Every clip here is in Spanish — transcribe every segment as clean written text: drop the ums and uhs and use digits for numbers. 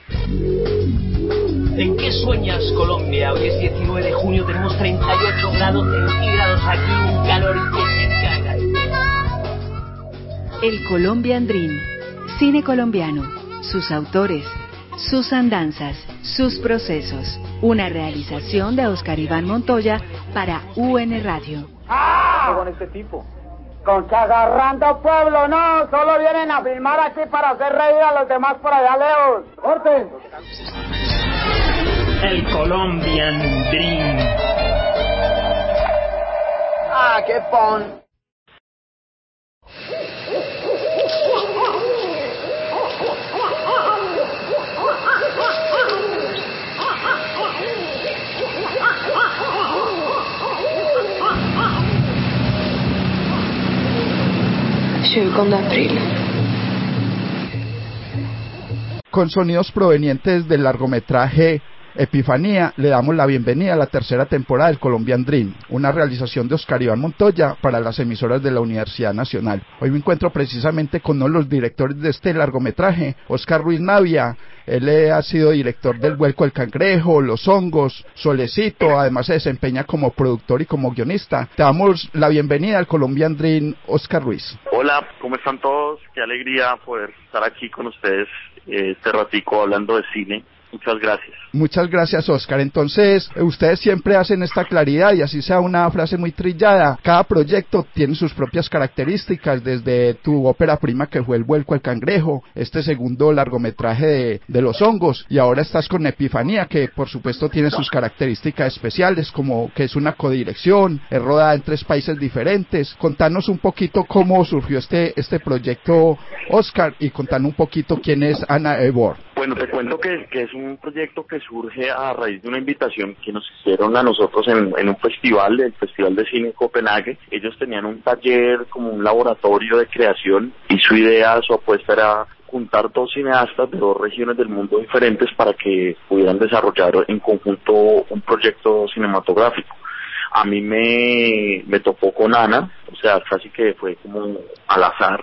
¿En qué sueñas, Colombia? Hoy es 19 de junio, tenemos 38 grados centígrados aquí, un calor que se caga. El Colombian Dream, cine colombiano, sus autores, sus andanzas, sus procesos. Una realización de Oscar Iván Montoya para UN Radio. ¡Ah! Con este tipo. Con que agarrando pueblo, no, solo vienen a filmar aquí para hacer reír a los demás por allá lejos. ¡Corten! El Colombian Dream. ¡Ah, qué pon! Con sonidos provenientes del largometraje Epifanía, le damos la bienvenida a la tercera temporada del Colombian Dream, una realización de Oscar Iván Montoya para las emisoras de la Universidad Nacional. Hoy me encuentro precisamente con uno de los directores de este largometraje, Oscar Ruiz Navia. Él ha sido director del Vuelco del Cangrejo, Los Hongos, Solecito, además se desempeña como productor y como guionista. Te damos la bienvenida al Colombian Dream, Oscar Ruiz. Hola, ¿cómo están todos? Qué alegría poder estar aquí con ustedes este ratico hablando de cine. Muchas gracias. Muchas gracias, Oscar. Entonces, ustedes siempre hacen esta claridad, y así sea una frase muy trillada. Cada proyecto tiene sus propias características, desde tu ópera prima que fue El Vuelco al Cangrejo, este segundo largometraje de Los Hongos, y ahora estás con Epifanía, que por supuesto tiene sus características especiales, como que es una codirección, es rodada en 3 países diferentes. Contanos un poquito cómo surgió este proyecto, Oscar, y contanos un poquito quién es Ana Ebor. Bueno, te cuento que es un proyecto que surge a raíz de una invitación que nos hicieron a nosotros en un festival, el Festival de Cine en Copenhague. Ellos tenían un taller, como un laboratorio de creación, y su idea, su apuesta era juntar 2 cineastas de 2 regiones del mundo diferentes para que pudieran desarrollar en conjunto un proyecto cinematográfico. A mí me topó con Ana, o sea, casi que fue como al azar,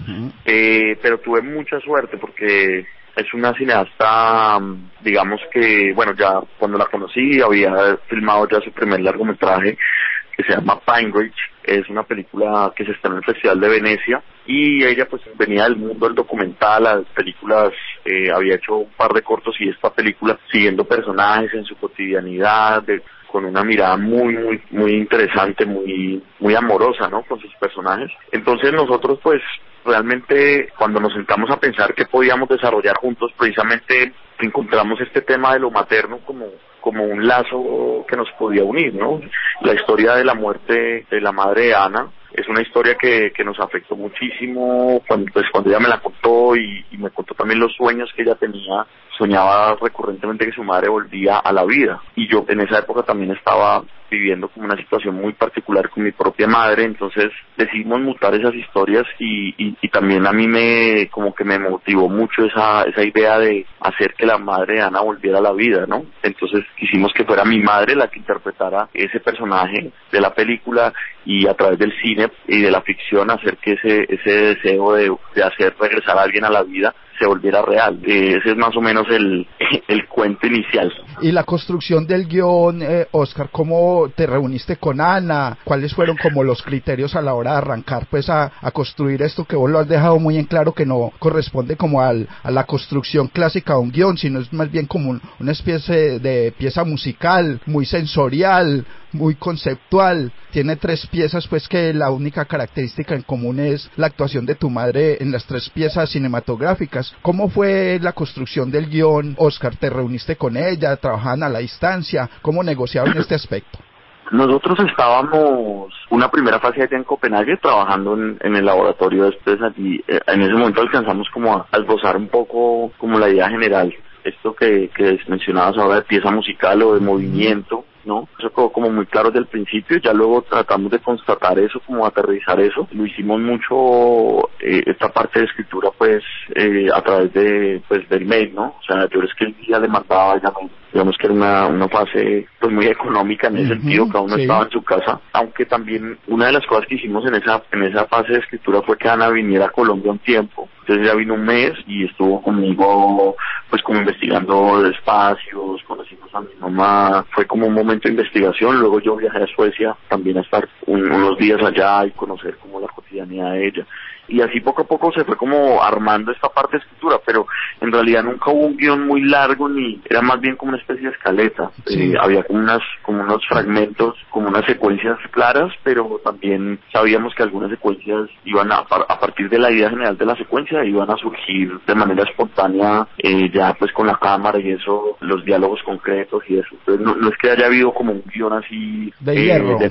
pero tuve mucha suerte porque es una cineasta, digamos que, bueno, ya cuando la conocí había filmado ya su primer largometraje que se llama Pine Ridge. Es una película que se estrenó en el Festival de Venecia, y ella pues venía del mundo del documental, las películas, había hecho un par de cortos, y esta película siguiendo personajes en su cotidianidad, con una mirada muy interesante, muy amorosa, ¿no?, con sus personajes. Entonces nosotros pues realmente cuando nos sentamos a pensar qué podíamos desarrollar juntos, precisamente encontramos este tema de lo materno como un lazo que nos podía unir, ¿no? La historia de la muerte de la madre de Ana es una historia que nos afectó muchísimo cuando ella me la contó, y me contó también los sueños que ella tenía. Soñaba recurrentemente que su madre volvía a la vida, y yo en esa época también estaba viviendo como una situación muy particular con mi propia madre. Entonces decidimos mutar esas historias, y también a mí me motivó mucho esa idea de hacer que la madre de Ana volviera a la vida, ¿no? Entonces quisimos que fuera mi madre la que interpretara ese personaje de la película, y a través del cine y de la ficción hacer que ese deseo de hacer regresar a alguien a la vida se volviera real. Ese es más o menos el cuento inicial. Y la construcción del guión, Oscar, ¿cómo te reuniste con Ana? ¿Cuáles fueron como los criterios a la hora de arrancar pues a construir esto, que vos lo has dejado muy en claro, que no corresponde como a la construcción clásica de un guión, sino es más bien como una especie de pieza musical, muy sensorial, muy conceptual? Tiene 3 piezas, pues, que la única característica en común es la actuación de tu madre en las 3 piezas cinematográficas. ¿Cómo fue la construcción del guión, Oscar? ¿Te reuniste con ella? ¿Trabajaban a la distancia? ¿Cómo negociaban este aspecto? Nosotros estábamos una primera fase allá en Copenhague trabajando en el laboratorio allí. En ese momento alcanzamos como a esbozar un poco como la idea general. Esto que mencionabas ahora de pieza musical o de movimiento, ¿no? Eso quedó como muy claro desde el principio. Ya luego tratamos de constatar eso, como aterrizar eso. Lo hicimos mucho, esta parte de escritura, pues, a través del mail, ¿no? O sea, yo escribía, le mandaba a ella, digamos que era una fase pues muy económica en ese sentido, cada uno estaba en su casa, aunque también una de las cosas que hicimos en esa fase de escritura fue que Ana viniera a Colombia un tiempo. Entonces ella vino un mes y estuvo conmigo pues como investigando espacios, conocimos a mi mamá, fue como un momento de investigación. Luego yo viajé a Suecia también a estar unos días allá y conocer como la cotidianidad de ella. Y así poco a poco se fue como armando esta parte de escritura, pero en realidad nunca hubo un guión muy largo, ni era más bien como una especie de escaleta. Sí. Había como unos fragmentos, como unas secuencias claras, pero también sabíamos que algunas secuencias iban a partir de la idea general de la secuencia, iban a surgir de manera espontánea, ya pues con la cámara y eso, los diálogos concretos y eso. Entonces no es que haya habido como un guión así de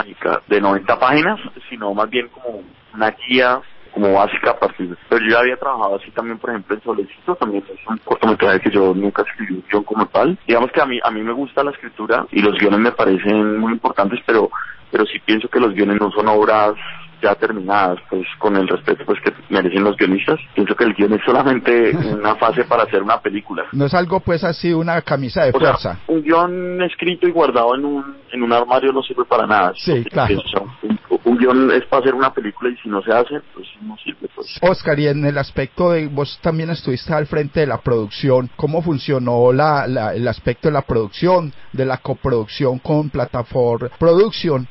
90 páginas, sino más bien como una guía como básica a partir de... Pero yo ya había trabajado así también, por ejemplo, en Solecito, también es un cortometraje que yo nunca escribí un guión como tal. Digamos que a mí me gusta la escritura y los guiones me parecen muy importantes, pero sí pienso que los guiones no son obras ya terminadas, pues con el respeto pues que merecen los guionistas. Pienso que el guion es solamente una fase para hacer una película. No es algo pues así, una camisa de fuerza. Sea, un guion escrito y guardado en un armario no sirve para nada. Sí, claro. O sea, un guion es para hacer una película y si no se hace, pues no sirve. Pues. Oscar, y en el aspecto de, vos también estuviste al frente de la producción, ¿cómo funcionó el aspecto de la producción, de la coproducción con Plataforma Production?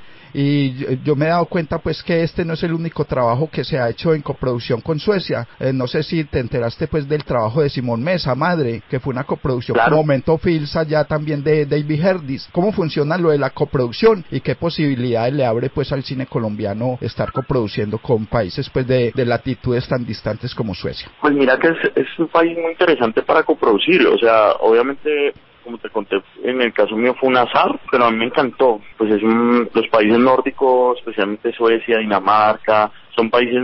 Y yo me he dado cuenta pues que este no es el único trabajo que se ha hecho en coproducción con Suecia. No sé si te enteraste pues del trabajo de Simón Mesa, Madre, que fue una coproducción con Momento Films allá también de David Herdis. ¿Cómo funciona lo de la coproducción y qué posibilidades le abre pues al cine colombiano estar coproduciendo con países pues de latitudes tan distantes como Suecia? Pues mira que es un país muy interesante para coproducir, o sea, obviamente como te conté, en el caso mío fue un azar, pero a mí me encantó. Pues los países nórdicos, especialmente Suecia, Dinamarca, son países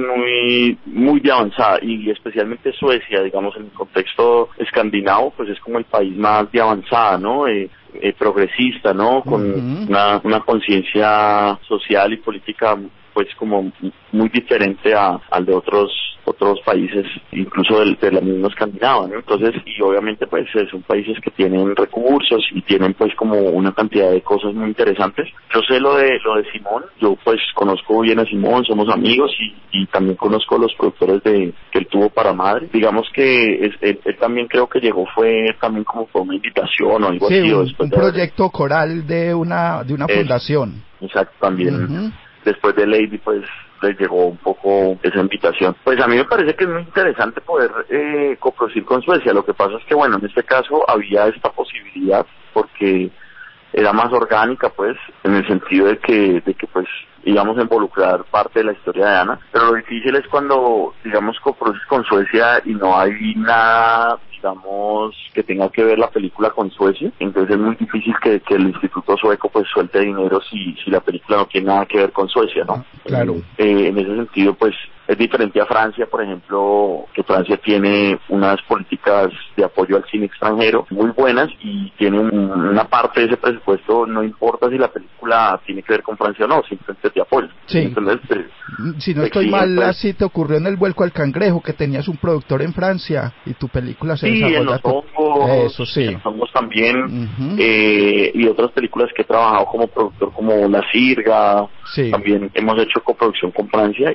muy de avanzada, y especialmente Suecia, digamos, en el contexto escandinavo, pues es como el país más de avanzada, ¿no? Progresista, ¿no? Con una conciencia social y política pues como muy diferente al de otros países, incluso de la misma Escandinavia, ¿no? Entonces, y obviamente pues son países que tienen recursos y tienen pues como una cantidad de cosas muy interesantes. Yo sé lo de Simón, yo pues conozco bien a Simón, somos amigos y también conozco a los productores que él tuvo para Madre. Digamos que él también creo que llegó fue también como por una invitación o algo así. Un proyecto coral de una fundación. Exacto, también. Después de Lady, pues, les llegó un poco esa invitación. Pues a mí me parece que es muy interesante poder coproducir con Suecia. Lo que pasa es que, bueno, en este caso había esta posibilidad porque era más orgánica, pues, en el sentido de que pues, íbamos a involucrar parte de la historia de Ana. Pero lo difícil es cuando, digamos, coproduces con Suecia y no hay nada, digamos, que tenga que ver la película con Suecia. Entonces es muy difícil que el Instituto Sueco pues suelte dinero si la película no tiene nada que ver con Suecia, ¿no? Claro. En ese sentido, pues, es diferente a Francia, por ejemplo, que Francia tiene unas políticas de apoyo al cine extranjero muy buenas y tiene una parte de ese presupuesto, no importa si la película tiene que ver con Francia o no, simplemente te apoya. Sí. Entonces, si no estoy mal, así te ocurrió en El Vuelco al Cangrejo, que tenías un productor en Francia y tu película se desarrolla... En Los Hongos, eso sí. En Los Hongos también, y otras películas que he trabajado como productor como La Sirga, sí. También hemos hecho coproducción con Francia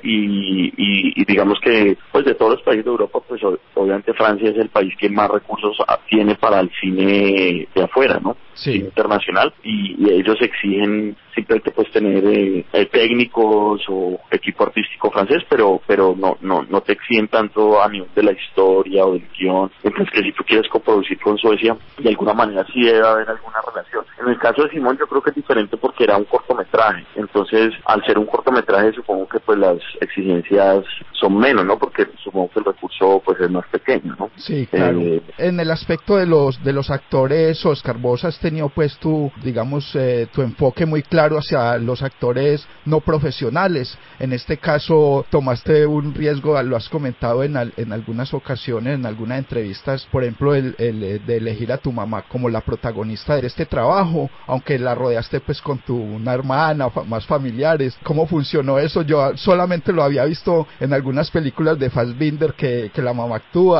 y digamos que pues de todos los países de Europa, pues obviamente Francia es el país que más recursos tiene para el cine de afuera, ¿no? Sí. Cine internacional, y ellos exigen simplemente pues tener técnicos o equipo artístico francés, pero no te exigen tanto a nivel de la historia o del guión. Entonces que si tú quieres coproducir con Suecia, de alguna manera sí debe haber alguna relación. En el caso de Simón yo creo que es diferente porque era un cortometraje, entonces al ser un cortometraje supongo que pues las exigencias son menos, ¿no? Porque supongo que el recurso pues es más pequeño, ¿no? Sí, claro. En el aspecto de los actores, Oscar, vos has tenido pues tu enfoque muy claro hacia los actores no profesionales. En este caso tomaste un riesgo, lo has comentado en algunas ocasiones, en algunas entrevistas, por ejemplo el de elegir a tu mamá como la protagonista de este trabajo, aunque la rodeaste pues con una hermana, más familiares. ¿Cómo funcionó eso? Yo solamente lo había visto en algunas películas de Fassbinder que la mamá actúa,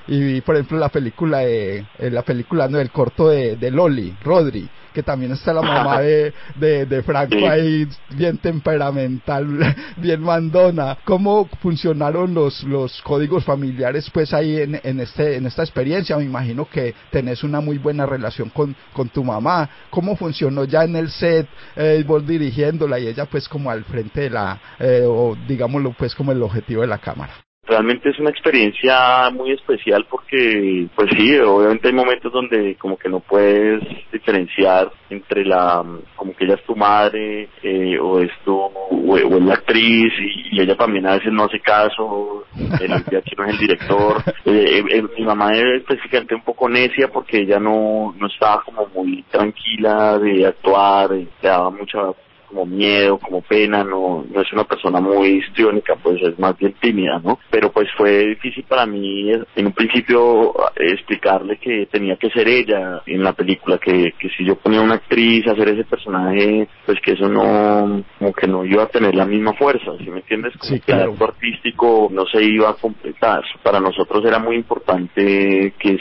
y vi, por ejemplo, la película no, el corto de Loli, Rodri, que también está la mamá de Franco ahí, bien temperamental, bien mandona. ¿Cómo funcionaron los códigos familiares pues ahí en esta experiencia? Me imagino que tenés una muy buena relación con tu mamá. ¿Cómo funcionó ya en el set, vos dirigiéndola y ella pues como al frente de o digámoslo pues como el objetivo de la cámara? Realmente es una experiencia muy especial porque, pues sí, obviamente hay momentos donde como que no puedes diferenciar entre como que ella es tu madre, o es la actriz, y ella también a veces no hace caso, el aquí no es el director. Mi mamá es específicamente un poco necia porque ella no estaba como muy tranquila de actuar, le daba mucha como miedo, como pena, no es una persona muy histriónica, pues es más bien tímida, ¿no? Pero pues fue difícil para mí en un principio explicarle que tenía que ser ella en la película, que si yo ponía una actriz a hacer ese personaje, pues que eso como que no iba a tener la misma fuerza, ¿sí me entiendes? Como sí, que claro. el acto artístico no se iba a completar. Para nosotros era muy importante que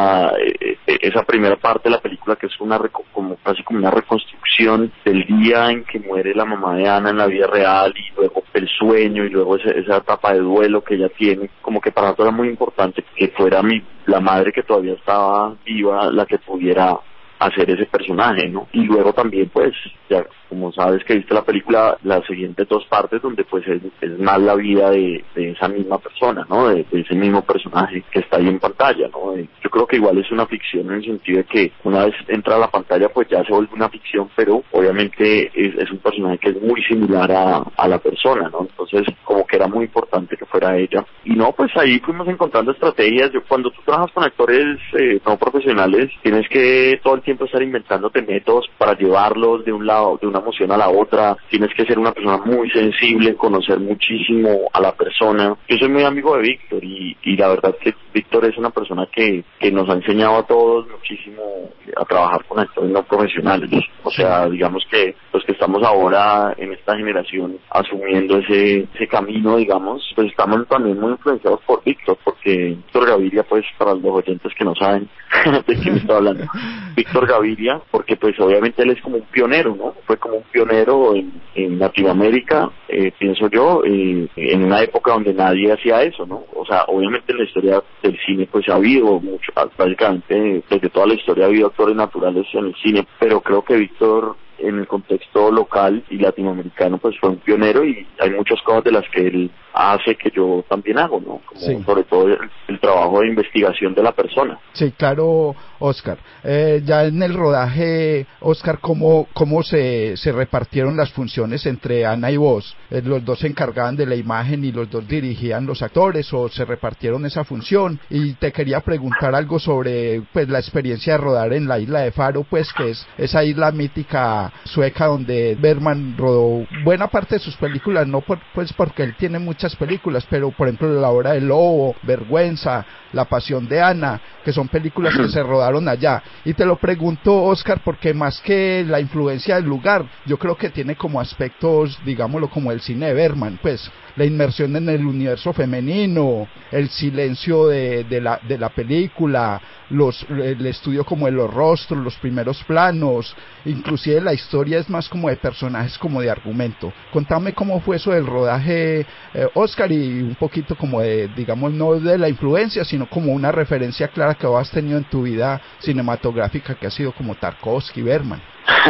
esa primera parte de la película, que es casi como una reconstrucción del día en que muere la mamá de Ana en la vida real, y luego el sueño, y luego esa etapa de duelo que ella tiene, como que para nosotros era muy importante que fuera la madre que todavía estaba viva la que pudiera hacer ese personaje, ¿no? Y luego también, pues, ya como sabes que viste la película, las siguientes dos partes donde pues es más la vida de esa misma persona, ¿no? De ese mismo personaje que está ahí en pantalla, ¿no? Yo creo que igual es una ficción en el sentido de que una vez entra a la pantalla pues ya se vuelve una ficción, pero obviamente es un personaje que es muy similar a la persona, ¿no? Entonces como que era muy importante que fuera ella. Y no, pues ahí fuimos encontrando estrategias. Cuando tú trabajas con actores no profesionales, tienes que todo el tiempo estar inventándote métodos para llevarlos de un lado, de una emoción a la otra. Tienes que ser una persona muy sensible, conocer muchísimo a la persona. Yo soy muy amigo de Víctor y la verdad que Víctor es una persona que nos ha enseñado a todos muchísimo a trabajar con actores no profesionales. O sea, digamos que los que estamos ahora en esta generación asumiendo ese camino, digamos, pues estamos también muy influenciados por Víctor, porque Víctor Gaviria, pues para los oyentes que no saben de quién estoy hablando, Víctor Gaviria, porque pues obviamente él es como un pionero, ¿no? Fue como un pionero en Latinoamérica, pienso yo, en una época donde nadie hacía eso, ¿no? O sea, obviamente en la historia del cine pues ha habido mucho, básicamente desde toda la historia ha habido actores naturales en el cine, pero creo que Víctor en el contexto local y latinoamericano pues fue un pionero, y hay muchas cosas de las que él hace que yo también hago, ¿no? Como sí. Sobre todo el trabajo de investigación de la persona. Sí, claro, Oscar. Ya en el rodaje, Oscar, ¿cómo se repartieron las funciones entre Ana y vos? ¿Los dos se encargaban de la imagen y los dos dirigían los actores, o se repartieron esa función? Y te quería preguntar algo sobre pues la experiencia de rodar en la isla de Faro, pues que es esa isla mítica sueca donde Bergman rodó buena parte de sus películas, no pues porque él tiene muchas películas, pero por ejemplo La Hora del Lobo, Vergüenza, La Pasión de Ana, que son películas que se rodaron allá. Y te lo pregunto, Oscar, porque más que la influencia del lugar, yo creo que tiene como aspectos, digámoslo, como el cine de Bergman, pues la inmersión en el universo femenino, el silencio de la película, el estudio como de los rostros, los primeros planos, inclusive la historia es más como de personajes, como de argumento. Contame cómo fue eso del rodaje, Oscar, y un poquito como de, digamos, no de la influencia, sino como una referencia clara que vos has tenido en tu vida cinematográfica, que ha sido como Tarkovsky, Bergman.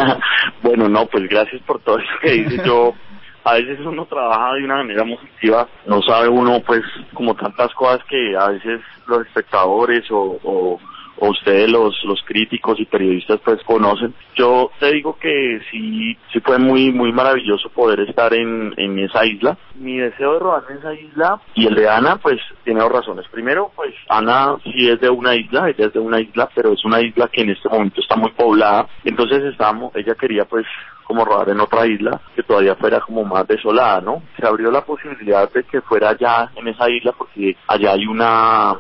Bueno, no, pues gracias por todo eso que dices. Yo a veces uno trabaja de una manera muy activa, no sabe uno pues como tantas cosas que a veces los espectadores o ustedes los críticos y periodistas pues conocen. Yo te digo que sí fue muy muy maravilloso poder estar en esa isla. Mi deseo de rodar en esa isla y el de Ana pues tiene dos razones. Primero, pues Ana sí es de una isla, ella es de una isla, pero es una isla que en este momento está muy poblada. Entonces ella quería pues como rodar en otra isla que todavía fuera como más desolada, ¿no? Se abrió la posibilidad de que fuera allá en esa isla porque allá hay una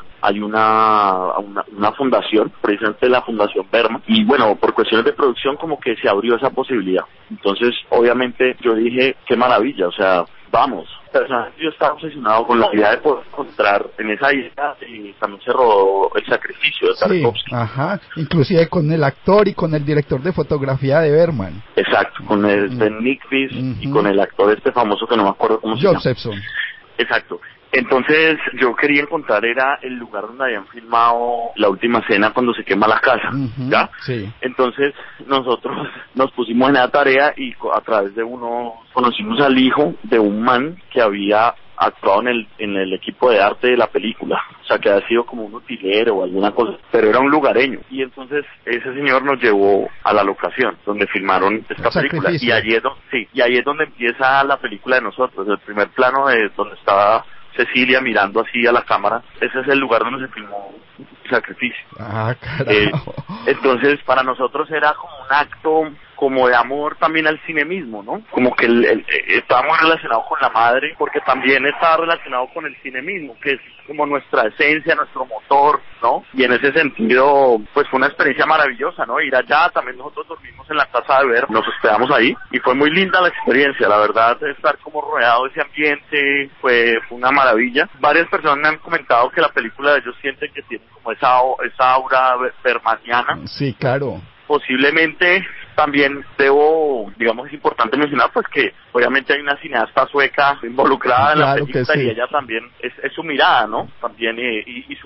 fundación, precisamente la Fundación Bergman, y bueno, por cuestiones de producción como que se abrió esa posibilidad. Entonces, obviamente, yo dije, qué maravilla, o sea, vamos. Personalmente yo estaba obsesionado con la idea de poder encontrar en esa isla, y también se rodó El Sacrificio de Tarkovsky. Ajá, inclusive con el actor y con el director de fotografía de Bergman. Exacto, con el Ben Nyquist y con el actor famoso que no me acuerdo cómo se llama. Josephson. Exacto. Entonces yo quería encontrar era el lugar donde habían filmado la última escena cuando se quema la casa, ¿ya? Sí. Entonces nosotros nos pusimos en la tarea y a través de uno conocimos al hijo de un man que había actuado en el equipo de arte de la película, o sea que había sido como un utilero o alguna cosa, pero era un lugareño, y entonces ese señor nos llevó a la locación donde filmaron esta película, y ahí es donde empieza la película de nosotros. El primer plano de donde estaba Cecilia mirando así a la cámara, ese es el lugar donde se filmó El Sacrificio. Ah, carajo. Entonces para nosotros era como un acto como de amor también al cine mismo, ¿no? Como que estaba muy relacionado con la madre, porque también estaba relacionado con el cine mismo, que es como nuestra esencia, nuestro motor, ¿no? Y en ese sentido, pues fue una experiencia maravillosa, ¿no? Ir allá, también nosotros dormimos en la casa de Ver, nos hospedamos ahí, y fue muy linda la experiencia, la verdad, estar como rodeado de ese ambiente, fue una maravilla. Varias personas me han comentado que la película de ellos sienten que tiene como esa aura bermaniana. Sí, claro. Posiblemente también digamos, es importante mencionar pues que obviamente hay una cineasta sueca involucrada en la película, y ella también es su mirada, ¿no? También y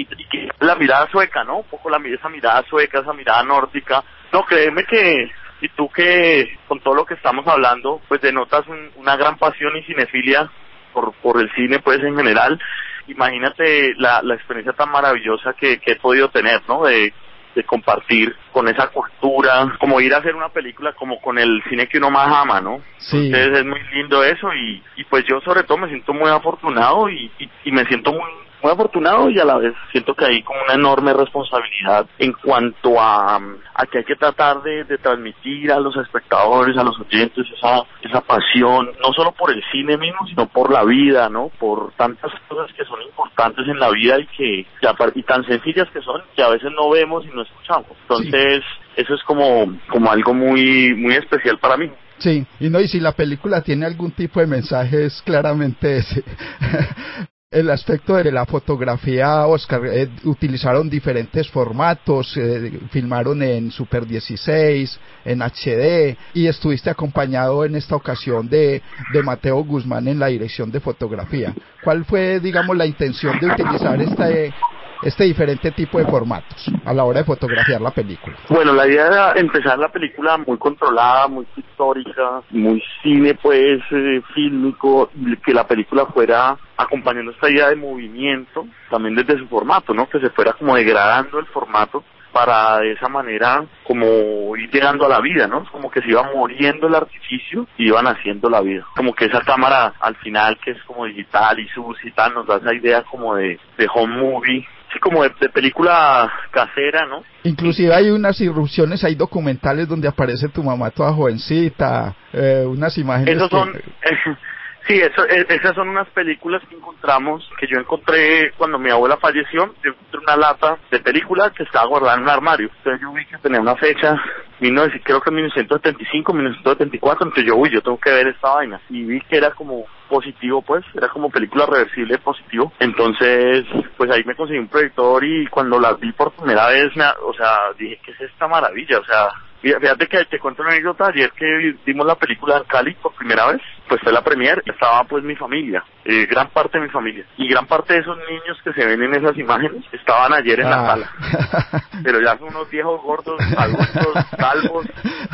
la mirada sueca, ¿no? Un poco esa mirada sueca, esa mirada nórdica. No, créeme que y tú que con todo lo que estamos hablando pues denotas una gran pasión y cinefilia por el cine pues en general. Imagínate la experiencia tan maravillosa que he podido tener, ¿no? De compartir con esa cultura, como ir a hacer una película como con el cine que uno más ama, ¿no? Sí. Entonces es muy lindo eso, y pues yo sobre todo me siento muy afortunado y me siento muy afortunado, y a la vez siento que hay como una enorme responsabilidad en cuanto a que hay que tratar de transmitir a los espectadores, a los oyentes esa pasión, no solo por el cine mismo, sino por la vida, ¿no? Por tantas cosas que son importantes en la vida y tan sencillas que son, que a veces no vemos y no escuchamos. Entonces, eso es como algo muy, muy especial para mí. Sí, y si la película tiene algún tipo de mensaje es claramente ese. El aspecto de la fotografía, Oscar, utilizaron diferentes formatos, filmaron en Super 16, en HD, y estuviste acompañado en esta ocasión de Mateo Guzmán en la dirección de fotografía. ¿Cuál fue, digamos, la intención de utilizar este diferente tipo de formatos a la hora de fotografiar la película? Bueno, la idea era empezar la película muy controlada, muy pictórica, muy cine pues fílmico, que la película fuera acompañando esta idea de movimiento, también desde su formato, ¿no? Que se fuera como degradando el formato para de esa manera como ir llegando a la vida, ¿no? Como que se iba muriendo el artificio y iban haciendo la vida. Como que esa cámara al final, que es como digital y sucia y tal, nos da esa idea como de home movie, sí, como de película casera, ¿no? Inclusive hay unas irrupciones, hay documentales donde aparece tu mamá toda jovencita, unas imágenes. Esos son... Sí, esas son unas películas que yo encontré cuando mi abuela falleció. Yo encontré una lata de película que estaba guardada en un armario. Entonces yo vi que tenía una fecha, creo que 1975, 1974, entonces yo tengo que ver esta vaina. Y vi que era como positivo, pues, era como película reversible positivo. Entonces, pues ahí me conseguí un proyector, y cuando las vi por primera vez, dije, ¿qué es esta maravilla? O sea, fíjate que te cuento una anécdota. Ayer que vimos la película en Cali por primera vez, pues fue la premier, estaba pues mi familia, gran parte de mi familia, y gran parte de esos niños que se ven en esas imágenes estaban ayer en la sala, pero ya son unos viejos gordos, adultos, calvos.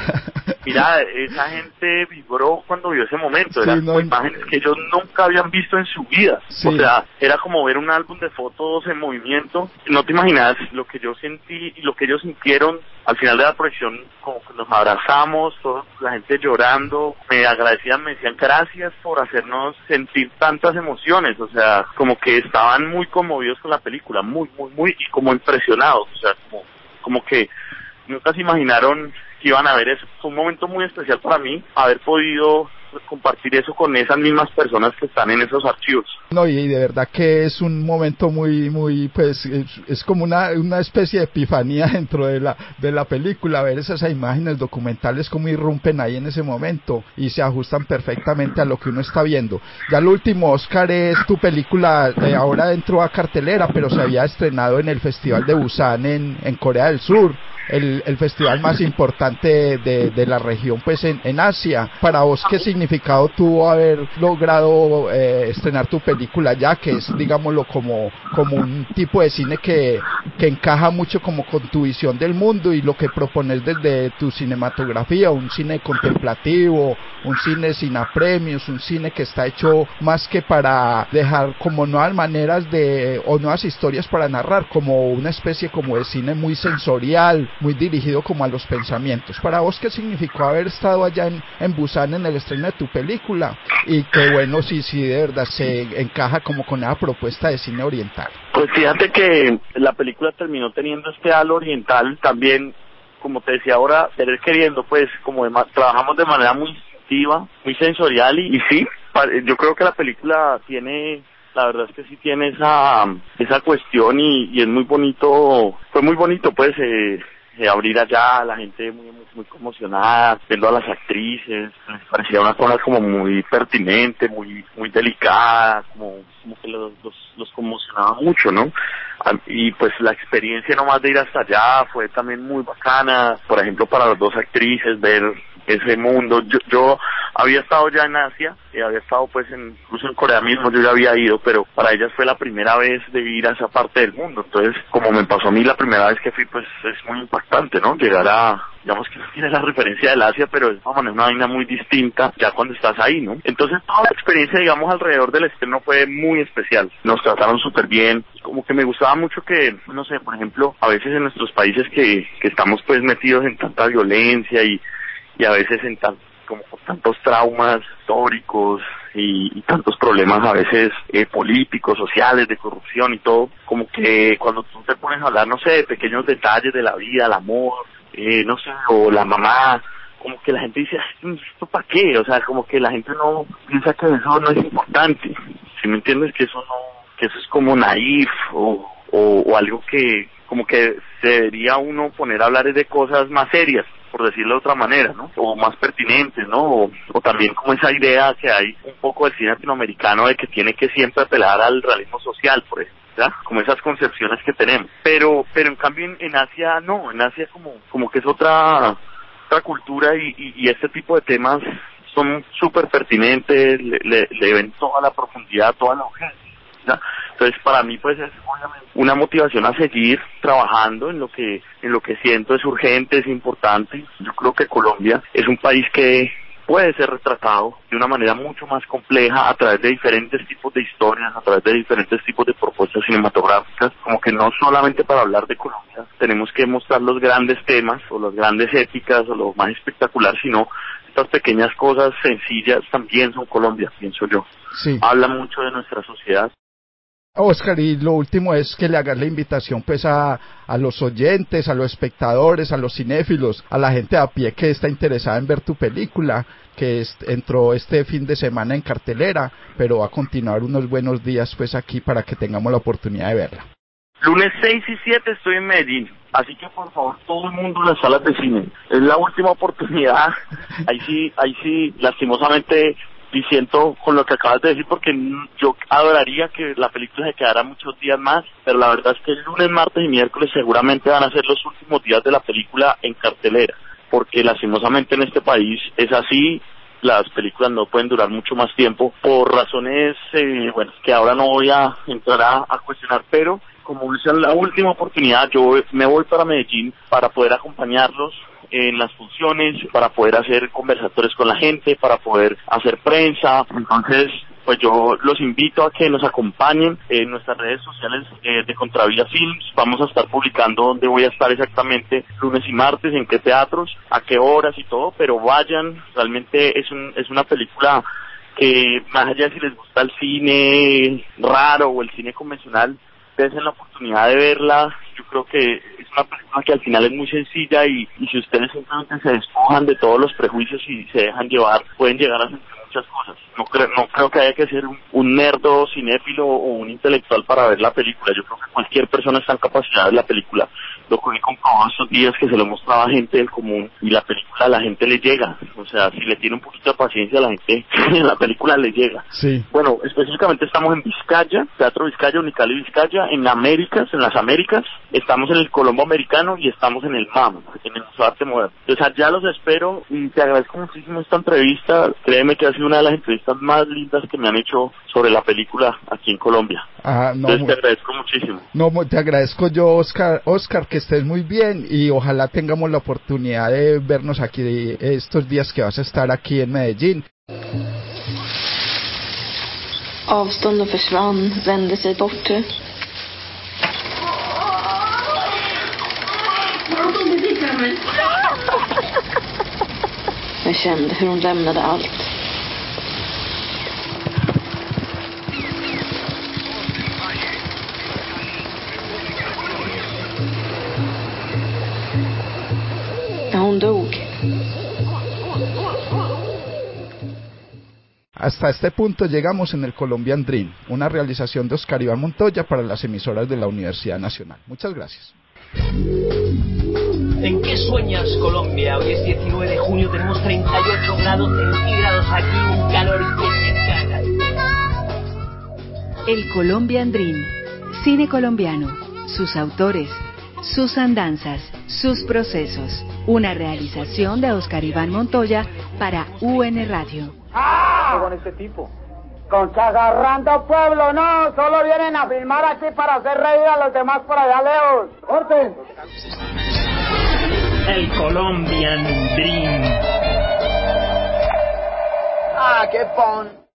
Mira, esa gente vibró cuando vio ese momento, eran imágenes que ellos nunca habían visto en su vida, o sea, era como ver un álbum de fotos en movimiento. No te imaginas lo que yo sentí y lo que ellos sintieron al final de la proyección, como que nos abrazamos, toda la gente llorando, me agradecían, me decían gracias por hacernos sentir tantas emociones, o sea, como que estaban muy conmovidos con la película, muy, muy, muy, y como impresionados, o sea, como que nunca se imaginaron que iban a ver eso. Fue un momento muy especial para mí, haber podido compartir eso con esas mismas personas que están en esos archivos. No, y de verdad que es un momento muy, pues, es como una especie de epifanía dentro de la película, ver esas imágenes documentales como irrumpen ahí en ese momento y se ajustan perfectamente a lo que uno está viendo. Ya lo último, Oscar, es tu película, ahora entró a cartelera, pero se había estrenado en el Festival de Busan en Corea del Sur. El festival más importante de la región, pues en Asia. Para vos, ¿qué significado tuvo haber logrado estrenar tu película ya, que es, digámoslo, como un tipo de cine que encaja mucho como con tu visión del mundo y lo que propones desde tu cinematografía, un cine contemplativo, un cine sin apremios, un cine que está hecho más que para dejar como nuevas maneras o nuevas historias para narrar, como una especie como de cine muy sensorial, muy dirigido como a los pensamientos? Para vos, ¿qué significó haber estado allá en Busan en el estreno de tu película? Y que bueno, sí, de verdad se encaja como con esa propuesta de cine oriental. Pues fíjate que la película terminó teniendo este halo oriental también, como te decía ahora, querer queriendo, pues como trabajamos de manera muy instintiva, muy sensorial y sí, yo creo que la película tiene... La verdad es que sí tiene esa cuestión y es muy bonito, fue muy bonito pues abrir allá, la gente muy conmocionada, viendo a las actrices, les parecía una cosa como muy pertinente, muy delicada, como que los conmocionaba mucho, ¿no? Y pues la experiencia nomás de ir hasta allá fue también muy bacana, por ejemplo para las dos actrices, ver ese mundo. Yo había estado ya en Asia, había estado pues incluso en Corea mismo, yo ya había ido, pero para ellas fue la primera vez de ir a esa parte del mundo. Entonces, como me pasó a mí la primera vez que fui, pues es muy impactante, ¿no? Llegar digamos que no tiene la referencia del Asia, pero es una vaina muy distinta ya cuando estás ahí, ¿no? Entonces toda la experiencia, digamos, alrededor del estreno fue muy especial. Nos trataron súper bien, como que me gustaba mucho que, no sé, por ejemplo, a veces en nuestros países que estamos pues metidos en tanta violencia y a veces como con tantos traumas históricos y tantos problemas a veces políticos, sociales, de corrupción y todo, como que cuando tú te pones a hablar, no sé, de pequeños detalles de la vida, el amor, no sé, o la mamá, como que la gente dice, ¿esto para qué? O sea, como que la gente no piensa que eso no es importante. ¿Sí me entiendes? Que eso es como naif o algo que como que se debería uno poner a hablar de cosas más serias, por decirlo de otra manera, ¿no? O más pertinentes, ¿no? O también como esa idea que hay un poco del cine latinoamericano de que tiene que siempre apelar al realismo social, por ejemplo, ¿verdad? Como esas concepciones que tenemos. Pero en cambio en Asia no, en Asia como que es otra cultura y este tipo de temas son súper pertinentes, le ven toda la profundidad, toda la urgencia. Entonces para mí pues es obviamente una motivación a seguir trabajando en lo que siento es urgente, es importante. Yo creo que Colombia es un país que puede ser retratado de una manera mucho más compleja a través de diferentes tipos de historias, a través de diferentes tipos de propuestas cinematográficas, como que no solamente para hablar de Colombia tenemos que mostrar los grandes temas o las grandes épicas o lo más espectacular, sino estas pequeñas cosas sencillas también son Colombia, pienso yo. Sí. Habla mucho de nuestra sociedad. Oscar, y lo último es que le hagas la invitación pues a los oyentes, a los espectadores, a los cinéfilos, a la gente a pie que está interesada en ver tu película, que entró este fin de semana en cartelera, pero va a continuar unos buenos días pues aquí para que tengamos la oportunidad de verla. Lunes 6 y 7 estoy en Medellín, así que por favor todo el mundo en las salas de cine. Es la última oportunidad. Ahí sí, lastimosamente diciendo con lo que acabas de decir, porque yo adoraría que la película se quedara muchos días más, pero la verdad es que el lunes, martes y miércoles seguramente van a ser los últimos días de la película en cartelera, porque lastimosamente en este país es así. Las películas no pueden durar mucho más tiempo por razones, que ahora no voy a entrar a cuestionar, pero como es la última oportunidad, yo me voy para Medellín para poder acompañarlos en las funciones, para poder hacer conversatorios con la gente, para poder hacer prensa. Entonces, pues yo los invito a que nos acompañen en nuestras redes sociales de Contravía Films. Vamos a estar publicando dónde voy a estar exactamente lunes y martes, en qué teatros, a qué horas y todo, pero vayan, realmente es una película que más allá de si les gusta el cine raro o el cine convencional, dense la oportunidad de verla. Yo creo que es una película que al final es muy sencilla y si ustedes simplemente se despojan de todos los prejuicios y se dejan llevar, pueden llegar a sentir muchas cosas. No creo que haya que ser un nerdo, cinéfilo o un intelectual para ver la película. Yo creo que cualquier persona está en capacidad de ver la película. Lo que he comprobado estos días que se lo mostraba a gente del común y la película a la gente le llega. O sea, si le tiene un poquito de paciencia a la gente, la película le llega. Sí. Bueno, específicamente estamos en Vizcaya, Teatro Vizcaya, Unicali Vizcaya, en las Américas, estamos en el Colombo Americano y estamos en el MAM, en el Museo de Arte Moderno. Entonces allá los espero y te agradezco muchísimo esta entrevista. Créeme que ha sido una de las entrevistas más lindas que me han hecho sobre la película aquí en Colombia. No, entonces te agradezco muchísimo. No, te agradezco yo, Oscar, que estés muy bien y ojalá tengamos la oportunidad de vernos aquí estos días que vas a estar aquí en Medellín. Avståndet försvann, vände sig bort. Jag kände hur hon lämnade allt. När hon dog. Hasta este punto llegamos en el Colombian Dream, una realización de Oscar Iván Montoya para las emisoras de la Universidad Nacional. Muchas gracias. ¿En qué sueñas, Colombia? Hoy es 19 de junio, tenemos 38 grados centígrados aquí, un calor que se caga. El Colombian Dream, cine colombiano, sus autores, sus andanzas, sus procesos. Una realización de Oscar Iván Montoya para UN Radio. ¡Ah! Con este tipo. Conchagarrando pueblo, no, solo vienen a filmar aquí para hacer reír a los demás por allá lejos. ¡Orden! El Colombian Dream. ¡Ah, qué pon!